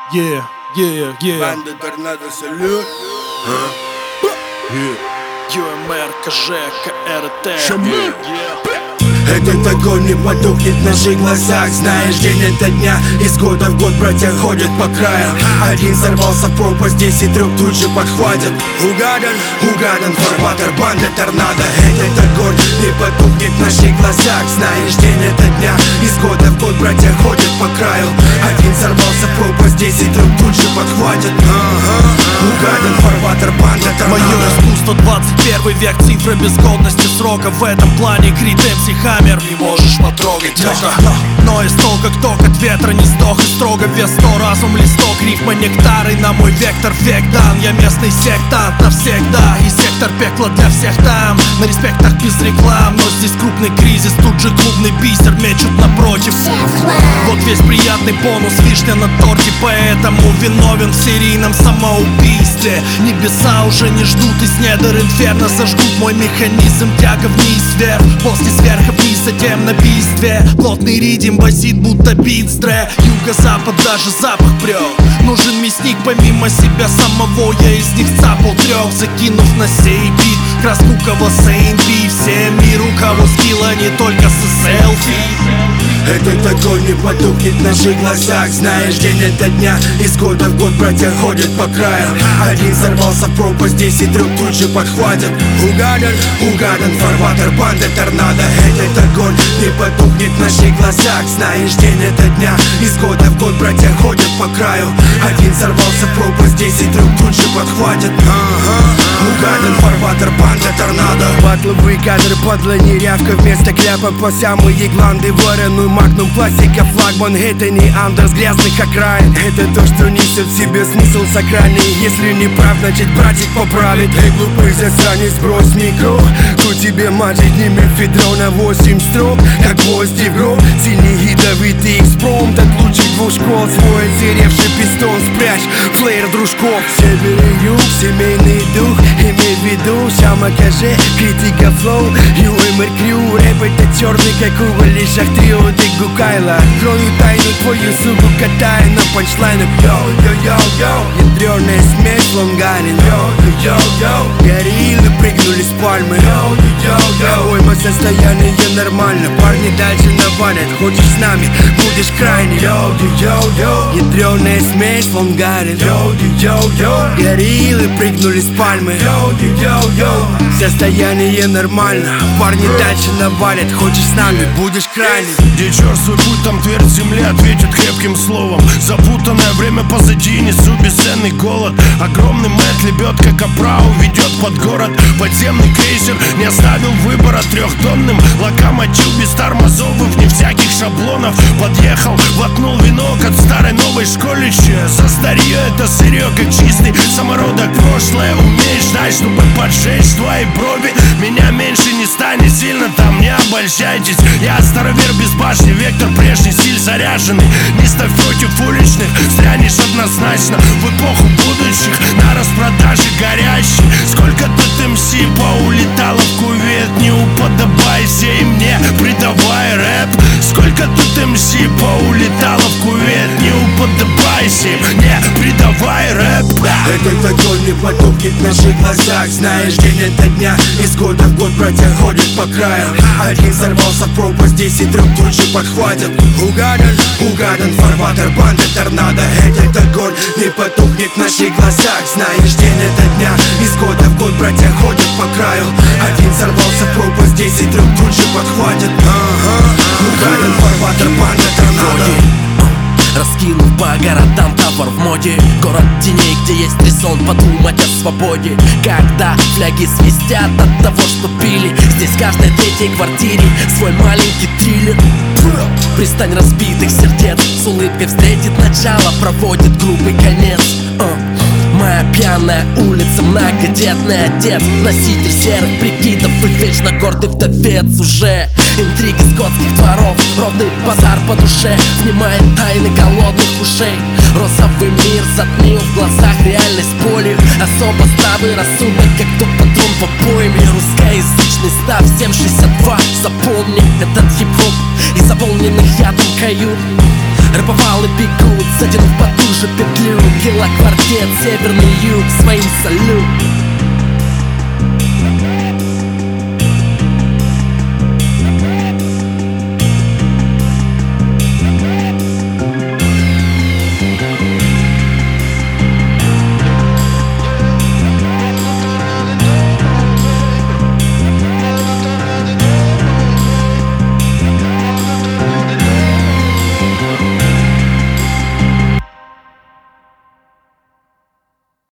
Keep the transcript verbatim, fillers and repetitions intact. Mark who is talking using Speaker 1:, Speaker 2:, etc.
Speaker 1: Yeah, yeah, yeah.
Speaker 2: Банда Торнадо, салют.
Speaker 1: ю эм эр, КЖ, КРТ.
Speaker 2: Этот огонь не потухнет в наших глазах. Знаешь, день ото дня, из года в год братья ходят по краю. Один сорвался в пропасть, десять трех тут же подхватят. Угадан, угадан, фарватер, банда Торнадо. Этот огонь не потухнет в наших глазах. Знаешь, день ото дня, из года в год братья ходят по краю. Один сорвался в пропасть, десять трех тут же подхватят. Угадан, фарватер, банда Торнадо.
Speaker 1: Мое искусство двадцать первый век, цифры без годности срока. В этом плане крит эм си Хаммер, не можешь потрогать это. Но из того, как ток от ветра не сдох, и строго вес сто, разум листок, рифма нектар. И на мой вектор век дан, я местный сектант навсегда. И сектор пекла для всех там, на респектах без реклам. Но здесь крупный кризис, тут же клубный бисер мечут напротив. Вот весь приятный бонус, вишня на торте, поэтому виновен в серийном самоубийстве. Небеса уже не ждут, из недр инферно зажгут мой механизм, тяга вниз вверх, после сверха вниз, затем на бийстве. Плотный ритм басит, будто битстре. Юго-запад даже запах прет. Нужен мясник помимо себя самого, я из них цапал трех, закинув на сей бит краску кого Сейн Би. Всем миру, кого скилла, не только с селфи.
Speaker 2: Этот огонь не потухнет в наших глазах. Знаешь, день ото дня, из года в год братья ходят по краю. Один сорвался в пропасть, десять трех тут же подхватят. Угадан, угадан, фарватер, банда Торнадо. Этот огонь не потухнет в наших глазах. Знаешь, день ото дня, из года в год братья ходят по краю. Один сорвался в пропасть, десять трех тут же подхватят. Угадан, фарватер, банда Торнадо.
Speaker 3: Батловые кадры, подлая нерявка, вместо кляпа по самые гланды. Вороную магнум, пластика, флагман. Это не андер с грязных окраин. Это то, что несет в себе смысл сакральный. Если не прав, значит братик поправит. Эй, глупый засранец, брось микро. Тут тебе мажет не мефедрона, восемь строк, как гвозди в гроб. Синий ядовитый экспромт от лучших двух школ. Свой озеревший пистон спрячь, флеер дружков. Север и юг, семейный дух. Имей в виду, Шама КЖ, критика флоу, ю эм эр крю. Рэп это черный, как уголь, лишь трио ты гукайла. Крою тайну твою, суку катаю на панчлайнах. Йоу-йоу-йоу-йоу, ядреная смесь лонгарин. Йоу-йоу-йоу, гориллы прыгнули с пальмы. Йоу-йоу-йоу, ой, мое состояние нормально. Парни дальше навалят, хочешь с нами, будешь крайне. Йоу-йоу-йоу, ядреная смесь лонгарин. Йоу-йоу-йоу, гориллы прыгнули с пальмы. Йоу-йоу-йоу, состояние нормально. Парни дальше навалят, хочешь с нами, будешь крайне.
Speaker 4: Где черт свой путь, там твердь земли ответит крепким словом. Запутанное время позади, несу бесценный голод. Огромный Мэтт, лебедка Капрау ведет под город. Подземный крейсер не оставил выбора трехтонным локомотив без тормозов и вне всяких шаблонов. Подъехал, воткнул венок от старой новой школище. За старье это сырье, как чистый самородок прошлое. Умеешь ждать, чтобы поджечь твои брови. Меня меньше не станет, сильно там не обольщайтесь. Я старовер без башни, вектор прежний, стиль заряженный. Не ставь против уличных, стрянешь однозначно. В эпоху будущих на распродаже горящий. Сколько тут эм си поулетало в кувет. Не уподобайся и мне, придавай рэп. Сколько тут эм си поулетало в кувет. Не уподобайся и мне, придавай рэп.
Speaker 2: Этот огонь не потухнет в наших глазах. Знаешь, день ото дня, из года в год братья ходят по краю. Один сорвался в пропасть, десять трех тут же подхватят. Угадан, угадан, фарватер, банда Торнадо. Этот огонь не потухнет в наших глазах. Знаешь, день ото дня, из года в год братья ходят по краю. Один сорвался в пропасть, десять трех тут же подхватят. Угадан, фарватер, банда Торнадо.
Speaker 5: Раскинув по городам товар в моде. Город теней, где есть резон подумать о свободе. Когда фляги свистят от того, что пили. Здесь в каждой третьей квартире свой маленький триллер. Пристань разбитых сердец, с улыбкой встретит начало, проводит грубый конец. Моя пьяная улица, многодетный отец, носитель серых прикидов и вечно гордый вдовец. Уже интриги скотских дворов, ровный базар по душе, внимает тайны голодных ушей. Розовый мир затмил в глазах реальность болью. Особо здравый рассудок, как тот патрон в обойме. Русскоязычный став семь шестьдесят два. Запомни этот хип-хоп из заполненных ядом кают. Рэповалы бегут, затянув по ту же петлю. Килоквартет, северный юг, своим салют.